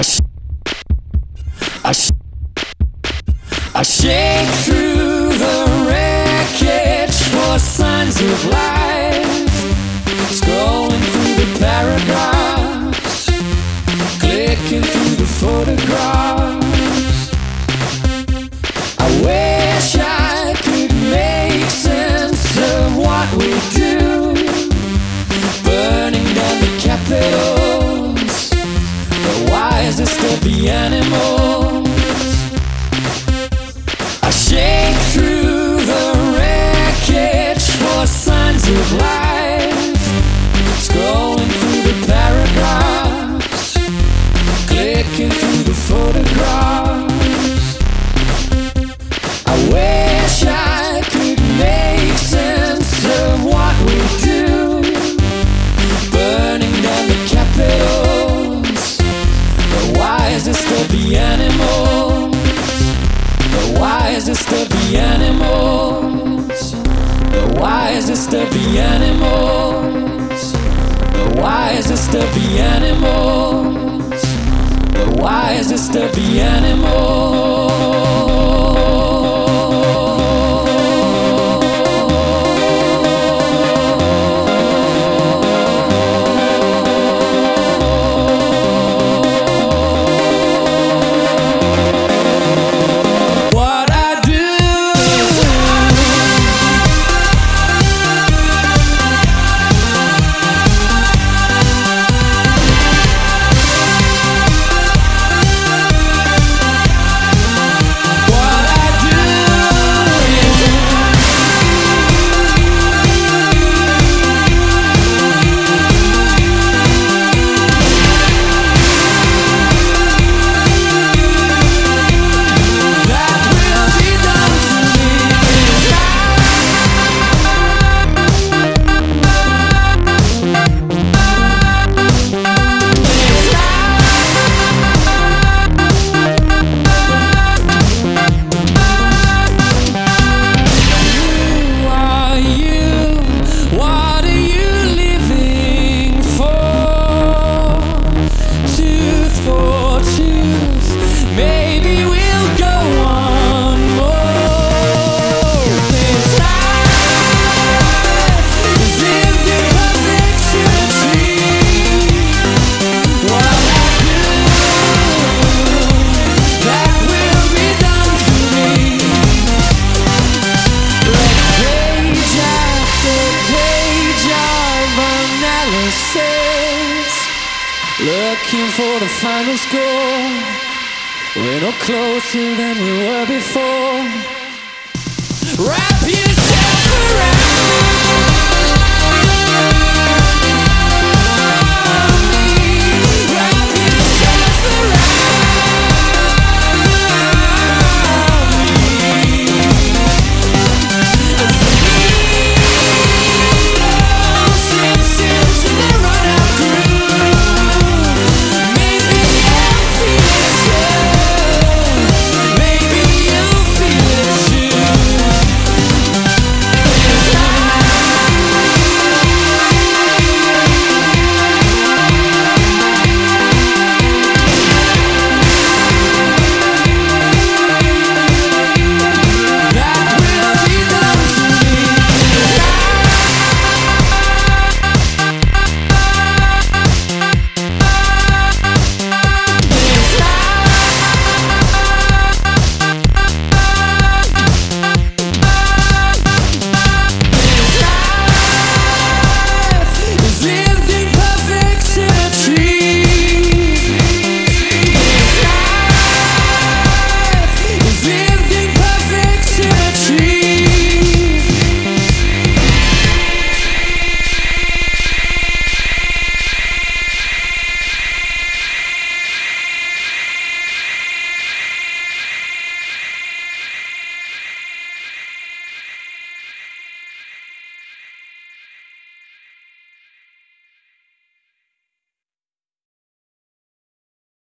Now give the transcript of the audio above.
I shake through the wreckage for signs of life, scrolling through the paragraphs, clicking through the photographs. I wish I could make sense of what we do, burning down the capitals, the wisest of the animals. I shake through the wreckage for signs of life, scrolling through the paragraphs, clicking through the photographs. I wish I could make sense of what we do, burning down the capitals, the wisest of the animals. The wisest of the animals, the wisest of the animals, the wisest of the animals, the wisest of the animals. Looking for the final score, we're no closer than we were before. Wrap you